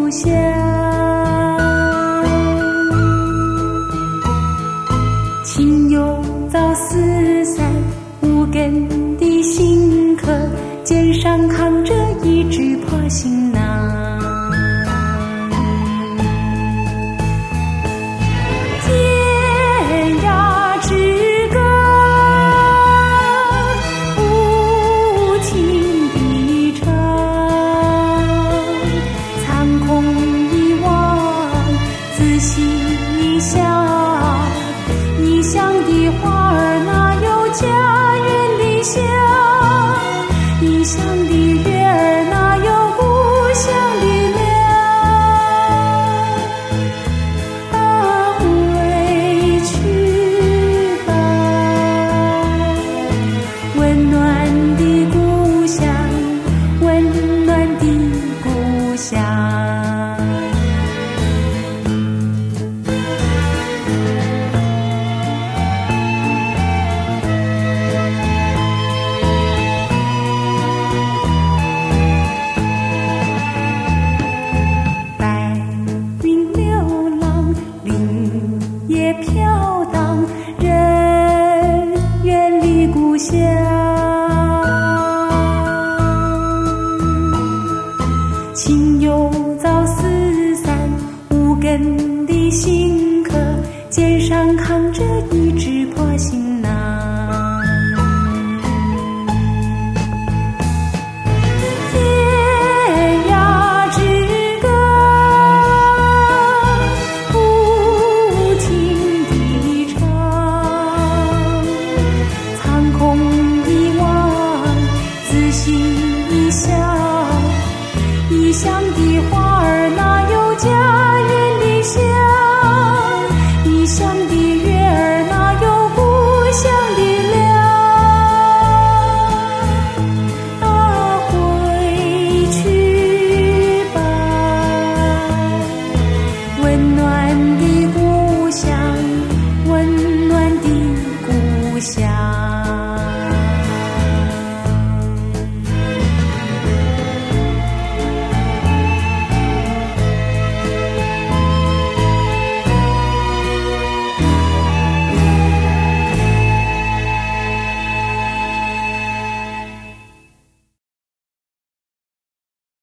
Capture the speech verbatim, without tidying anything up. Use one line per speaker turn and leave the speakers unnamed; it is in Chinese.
故乡。情又早四散，无根的新客，肩上扛着一只破行囊。天涯之歌，无情的唱，苍空一望，仔细一想，异乡的花儿哪有家园的香？异乡的月儿哪有故乡的亮？啊，回去吧，温暖的故乡，温暖的故乡。飘荡，人远离故乡。情又早四散，无根的新客，肩上扛着一只破行囊。异乡的花